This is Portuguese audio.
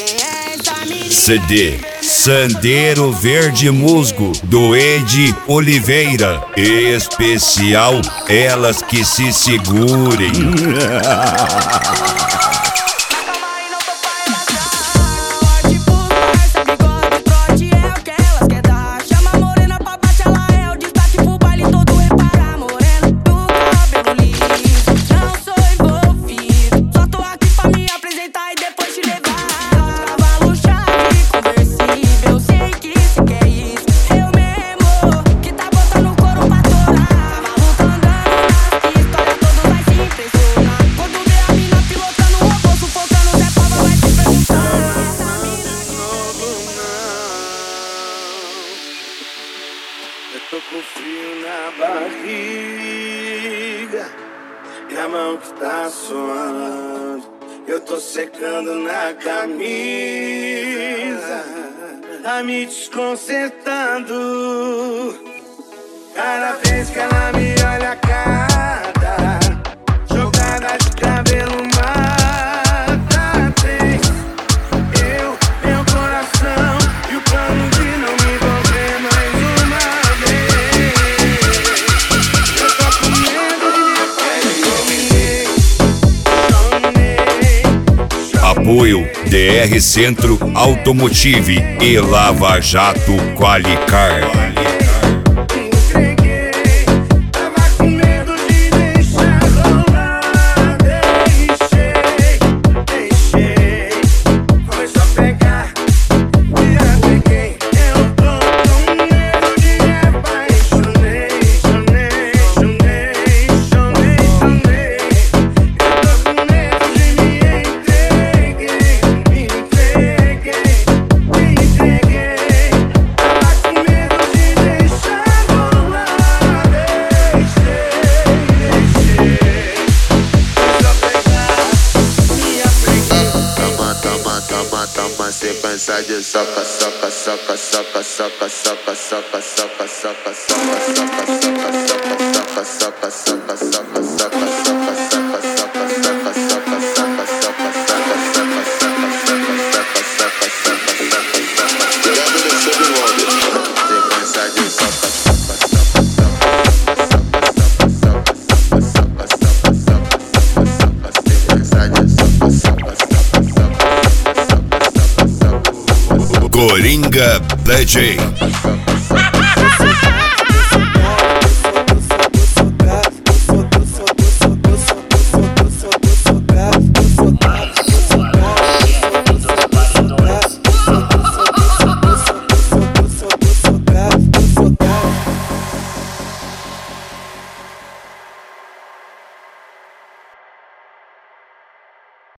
CD Sandeiro Verde Musgo, do Ed Oliveira. Especial Elas Que Se Segurem. Tô com frio na barriga e a mão que tá suando. Eu tô secando na camisa, tá me desconcertando. Cada vez que ela me olha, cada jogada de cabelo mata. Tem eu, meu coração e o plano de não me envolver mais uma vez. Eu tô com medo de minha pele, dominei. Apoio DR Centro Automotive e Lava Jato Qualicar. Sequência de soca, soca, soca, soca, soca, soca, soca, soca, soca, soca, soca, soca, soca, soca, soca, Coringa DJ.